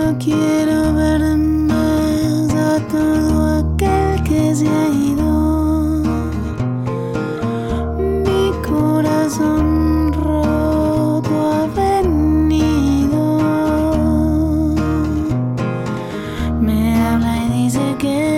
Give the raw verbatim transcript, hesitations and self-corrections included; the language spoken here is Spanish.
no quiero ver más a todo aquel que se ha ido. Mi corazón roto ha venido. Me habla y dice que